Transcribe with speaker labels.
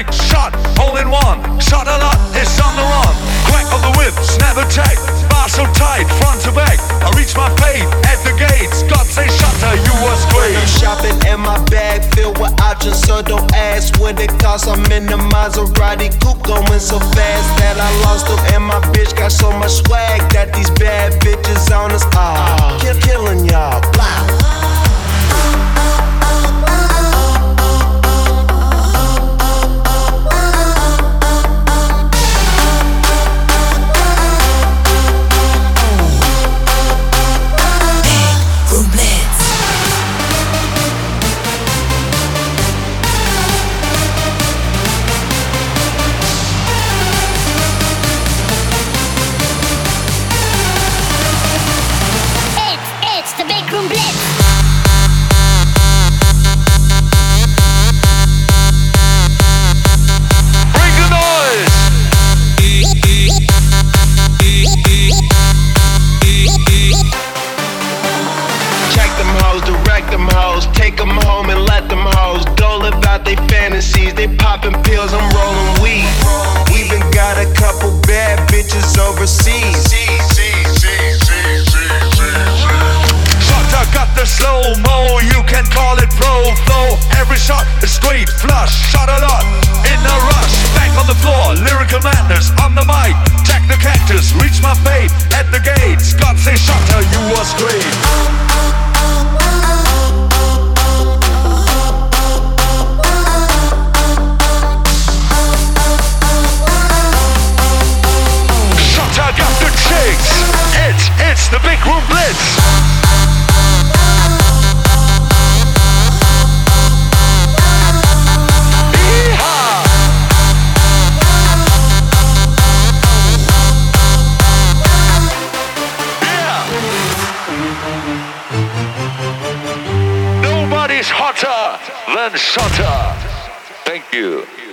Speaker 1: shot, all in one. Shot a lot, it's on the run. Crack of the whip, snap attack. Bar so tight, front to back. I reach my fate at the gates. God say shutter, you was great.
Speaker 2: I'm shopping and my bag filled with options, so don't ask what it costs. I'm in the Maserati coupe going so fast that I lost them. And my bitch got so much swag that these bad bitches on us. Killing y'all, blah. Take them home and let them hoes go live out they fantasies. They popping pills, I'm rolling weed. Even got a couple bad bitches overseas.
Speaker 1: Shot, got the slow-mo, you can call it pro flow. Every shot is straight flush, shot a lot in a rush. Back on the floor, lyrical madness on the mic. Jack the cactus, reach my fate at the gates. God say shutter, you was great. It's the Big Room Blitz. Yeehaw! Yeah. Nobody's hotter than Shutter. Thank you.